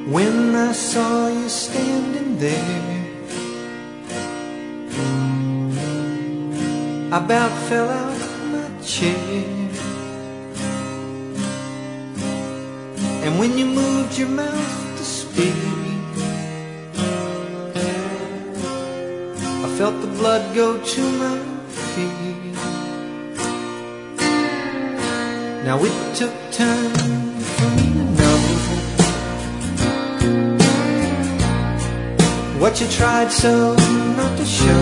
when I saw you standing there. I about fell out my chair. And when you moved your mouth to speak, I felt the blood go to my feet. Now it took time for me to know what you tried so not to show.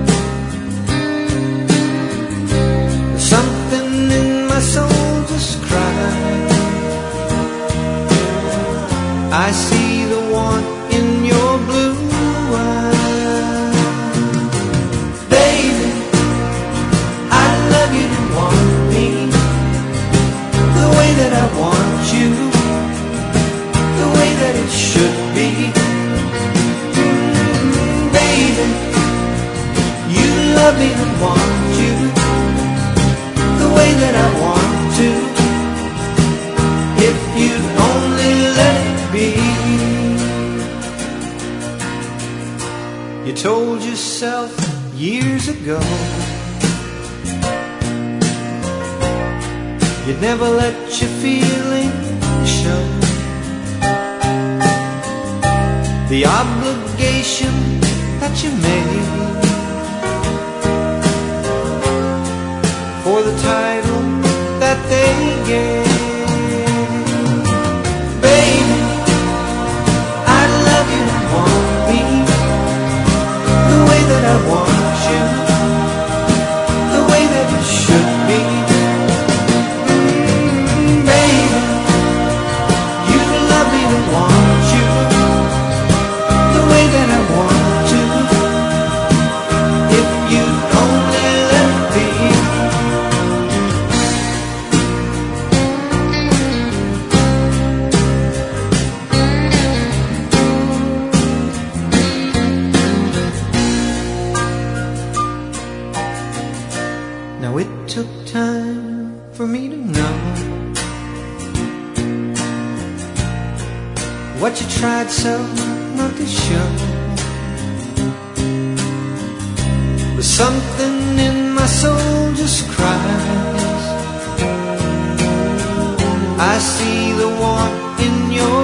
There's something in my soul just cried. I see the want in your blue eyes. Baby, I love you to want me the way that I want you, the way that it should be. Baby, you love me to want you the way that I want to. If you'd only let be. You told yourself years ago you'd never let your feelings show. The obligation that you made for the title that they gave. I want you the way that it should be. Baby, you love me to want you the way that I want to. If you only let me. Now it took time for me to know what you tried so not to show. But something in my soul just cries. I see the want in your